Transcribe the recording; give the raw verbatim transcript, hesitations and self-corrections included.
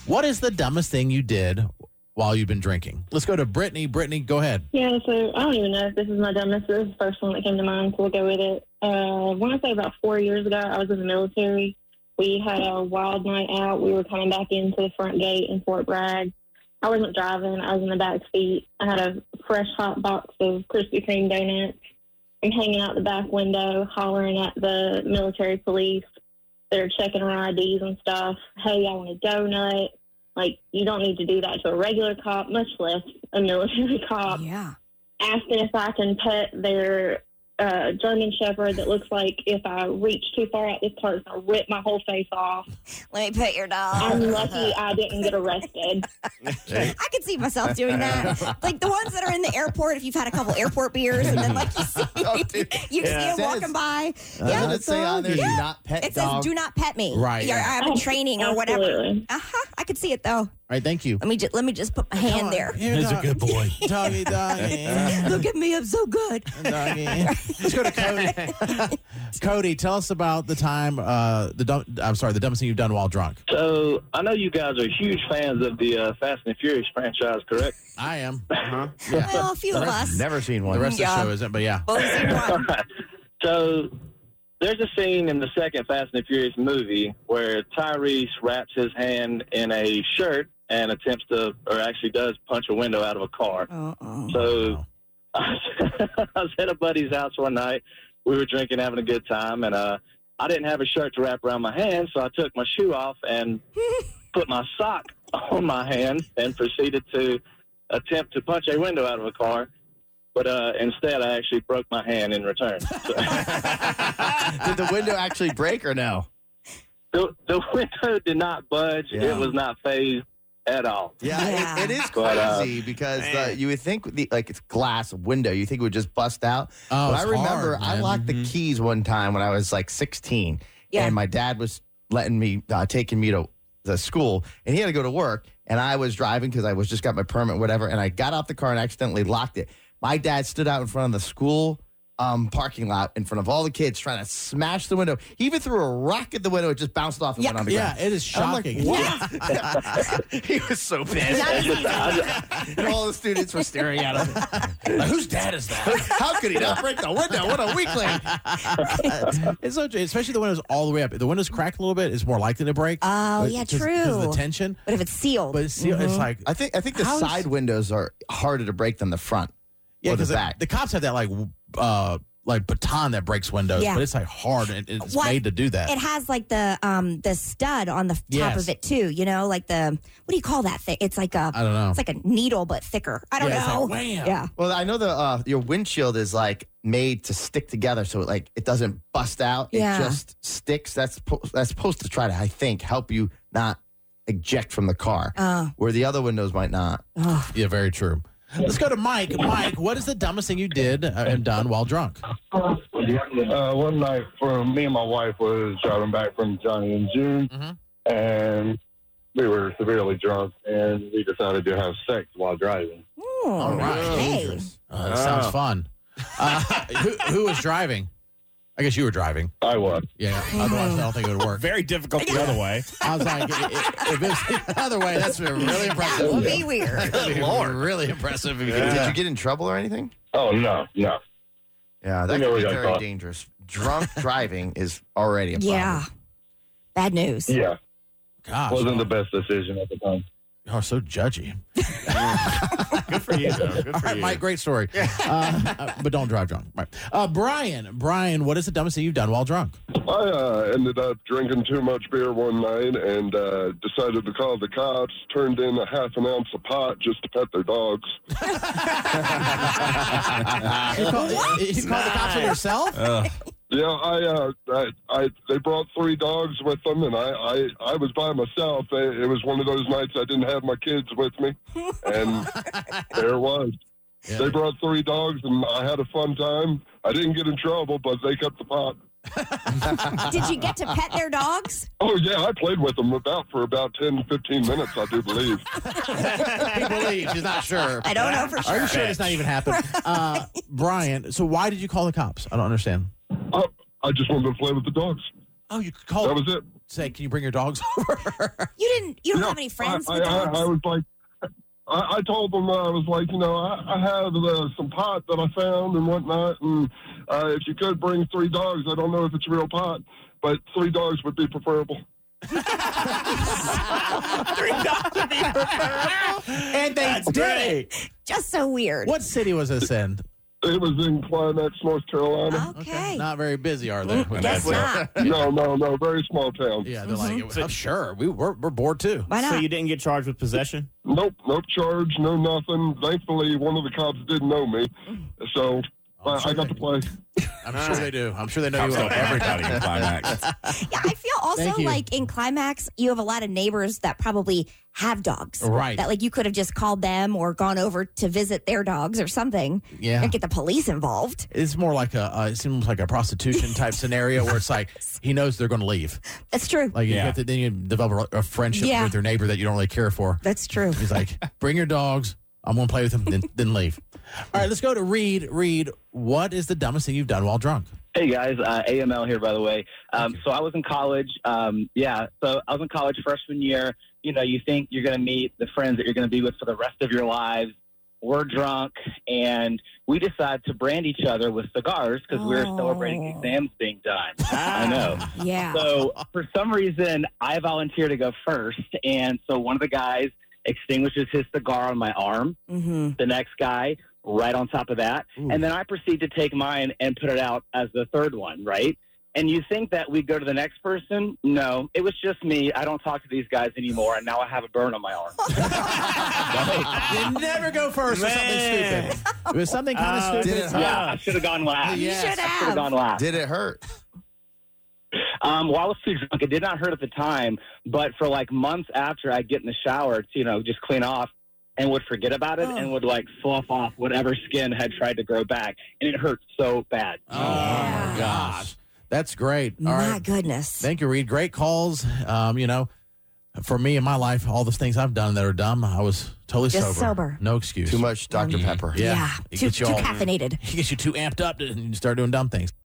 What is the dumbest thing you did while you've been drinking? Let's go to Brittany. Brittany, go ahead. Yeah, so I don't even know if this is my dumbest. This is the first one that came to mind, so we'll go with it. Uh, I want to say about four years ago, I was in the military. We had a wild night out. We were coming back into the front gate in Fort Bragg. I wasn't driving. I was in the back seat. I had a fresh hot box of Krispy Kreme donuts. I'm hanging out the back window, hollering at the military police. They're checking our I Ds and stuff. Hey, I want a donut. Like, you don't need to do that to a regular cop, much less a military cop. Yeah. Asking if I can pet their uh, German Shepherd that looks like if I reach too far out this car, it's going to rip my whole face off. Let me pet your dog. I'm lucky I didn't get arrested. I could see myself doing that. Like the ones that are in the airport, if you've had a couple airport beers and then like you see, Oh, dude. you Yeah. see them walking by. Uh, yeah, does it say on there, do Yeah. not pet It dog? says, do not pet me. Right. You're, I'm in training or whatever. Absolutely. Uh-huh. I could see it, though. All right, thank you. Let me, just, let me just put my hand there. He's a good boy. Doggy, doggy. Look at me. I'm so good. Doggy. Let's go to Cody. Cody, tell us about the time, uh, the dumb, I'm sorry, the dumbest thing you've done while drunk. So I know you guys are huge fans of the uh, Fast and Furious franchise, correct? I am. Uh-huh. Well, a few of us. Never seen one. The rest Yeah. of the show isn't, but yeah. Well, we've seen one. So there's a scene in the second Fast and Furious movie where Tyrese wraps his hand in a shirt and attempts to, or actually does punch a window out of a car. Uh-oh. So I was at a buddy's house one night. We were drinking, having a good time, and uh, I didn't have a shirt to wrap around my hand, so I took my shoe off and put my sock on my hand and proceeded to attempt to punch a window out of a car. But uh, instead, I actually broke my hand in return. So, Did the window actually break or no? the, the window did not budge. Yeah. It was not phased at all. Yeah, Yeah. It, it is But, uh, crazy because uh, you would think, the, like, it's glass window, you think it would just bust out. Oh, but it's I remember hard, I man. locked the keys one time when I was like sixteen, Yeah. and my dad was letting me, uh, taking me to the school, and he had to go to work, and I was driving because I was just got my permit, whatever, and I got out the car and accidentally locked it. My dad stood out in front of the school um, parking lot in front of all the kids trying to smash the window. He even threw a rock at the window. It just bounced off and Yeah. went on the Yeah, ground. it is And I'm like, shocking. what? He was so pissed. And all the students were staring at him. Like, whose dad is that? How could he not break the window? What a weakling. It's so true, especially the windows all the way up. If the windows crack a little bit, it's more likely to break. Oh, But yeah, just- true. Because of the tension. But if it's sealed. But it's, still, it's like, I think I think the How's- side windows are harder to break than the front yeah, or the because the, back. the cops have that like uh, like baton that breaks windows, Yeah. but it's like hard and it's What? made to do that. It has like the um the stud on the top Yes. of it too, you know, like the what do you call that thing? It's like a I don't know. it's like a needle but thicker. I don't Yeah, it's like, know. wham. Yeah. Well, I know the uh, your windshield is like made to stick together, so it, like it doesn't bust out. Yeah. It just sticks. That's po- that's supposed to try to, I think, help you not eject from the car, Oh. where the other windows might not. Yeah, very true. Let's go to Mike. Mike, what is the dumbest thing you did uh, and done while drunk? Uh, one night, for me and my wife was driving back from Johnny and June, Mhm. and we were severely drunk, and we decided to have sex while driving. Ooh, All right. okay. Uh, that sounds fun. Uh, who, who was driving? I guess you were driving. I was. Yeah. Otherwise, I don't think it would work. Very difficult the other way. I was like, i- i- if it's the other way, that's really That impressive. would be weird. That'd be really impressive. If you could do Did that. you get in trouble or anything? Oh, no, no. Yeah, that We could never be got very caught. dangerous. Drunk driving is already a problem. Yeah. Bad news. Yeah, Gosh, wasn't the best decision at the time. you're so judgy. Good for you, though. Good All for right, you. Mike, great story. Uh, uh, but don't drive drunk. Right. Uh, Brian, Brian, what is the dumbest thing you've done while drunk? I uh, ended up drinking too much beer one night and uh, decided to call the cops, turned in a half an ounce of pot just to pet their dogs. You call, you call the cops on yourself? Yeah, I, uh, I, I, they brought three dogs with them, and I, I, I was by myself. It it was one of those nights I didn't have my kids with me, and there it was. Yeah. They brought three dogs, and I had a fun time. I didn't get in trouble, but they kept the pot. Did you get to pet their dogs? Oh, yeah, I played with them about for about ten, fifteen minutes, I do believe. He believes. He's not sure. I don't know for Are sure. you sure it's not even happened? Uh, Brian, so why did you call the cops? I don't understand. Oh, I just wanted to play with the dogs. Oh, you That called. was it. say, "Can you bring your dogs over?" You didn't. You don't No, have any friends I, with I, I, dogs. I was like, I, I told them, uh, I was like, you know, I, I have uh, some pot that I found and whatnot, and uh, if you could bring three dogs, I don't know if it's real pot, but three dogs would be preferable. Three dogs would be preferable. And they That's did it. great. Just so weird. What city was this in? It was in Climax, North Carolina. Okay. Not very busy, are they? Mm, guess not. No, no, no, very small town. Yeah, they're like, oh, sure, we, we're, we're bored too. Why not? So you didn't get charged with possession? Nope, no charge, no nothing. Thankfully, one of the cops didn't know me, so I'm I, sure I got they- to play. I'm sure they do. I'm sure they know Cops you. know everybody in Climax. Yeah, I feel also Thank you. like in Climax, you have a lot of neighbors that probably have dogs. Right. That like you could have just called them or gone over to visit their dogs or something. Yeah. And get the police involved. It's more like a. Uh, it seems like a prostitution type scenario where it's like he knows they're going to leave. That's true. Like you Yeah. have to, then you develop a, a friendship Yeah. with your neighbor that you don't really care for. That's true. He's like, bring your dogs. I'm going to play with them, then, then leave. All right, let's go to Reed. Reed, what is the dumbest thing you've done while drunk? Hey guys, uh, A M L here, by the way. Um, so I was in college. Um, yeah, so I was in college freshman year. You know, you think you're going to meet the friends that you're going to be with for the rest of your lives. We're drunk, and we decide to brand each other with cigars because we were Oh. celebrating exams being done. I know. Yeah. So for some reason, I volunteer to go first, and so one of the guys extinguishes his cigar on my arm. Mm-hmm. The next guy right on top of that. Ooh. And then I proceed to take mine and put it out as the third one, right? And you think that we go to the next person? No, it was just me. I don't talk to these guys anymore, and now I have a burn on my arm. You never go first with something Man. stupid. It was something kind of Oh, stupid. did it hurt? Yeah, I should have gone last. You Yes, should I should have have. gone last. Did it hurt? Um, well, I was too drunk. It did not hurt at the time, but for like months after, I'd get in the shower to, you know, just clean off and would forget about it Oh. and would like slough off whatever skin had tried to grow back. And it hurt so bad. Oh, Yeah. my gosh. That's great. All My right. goodness. Thank you, Reed. Great calls. Um, you know, for me in my life, all the things I've done that are dumb, I was totally Just sober. sober. No excuse. Too much Doctor Pepper. Yeah. Yeah. It Too, gets you too all- caffeinated. It gets you too amped up and you start doing dumb things.